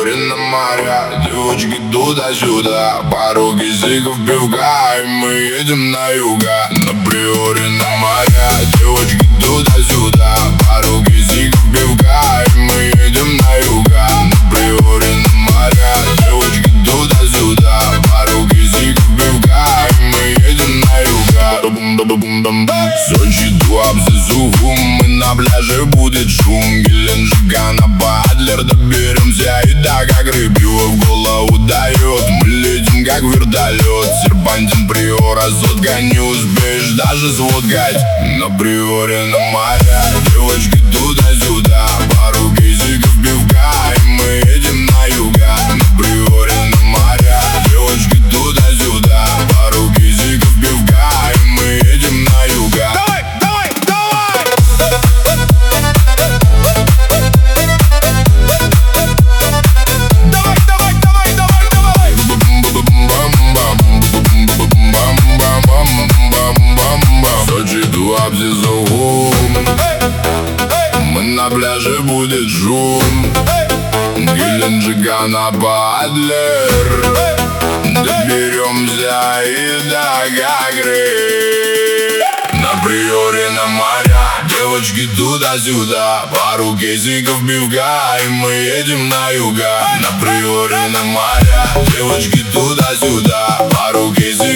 приоре на моря. Девочки туда-сюда, пару кисиков пивка, и мы едем на юга. На приоре на моря. Девочки туда-сюда, пару кисиков пивка, и мы едем на юга. На приоре на моря. Девочки туда-сюда, пару кисиков пивка, и мы едем на юга. Сочи, Туапсе, мы на пляже будет шум. Геленджика на Адлер доберемся, и так как рыбье в голову дает. Мы летим как вертолет, серпантин приора, сотка, не успеешь даже сфоткать. На приоре на моря. Девочки туда-сюда, пару кейсиков пивка, и мы едем на юга. На приоре на моря. Девочки туда-сюда, пару кейсиков пивка, и мы едем на юга. Мы на пляже будет шум. Геленджика на Адлер доберемся, и до Гагры. На приоре на моря. Девочки туда-сюда, пару кейсиков пивка, и мы едем на юга. На приоре на моря. Девочки туда-сюда, пару кейсиков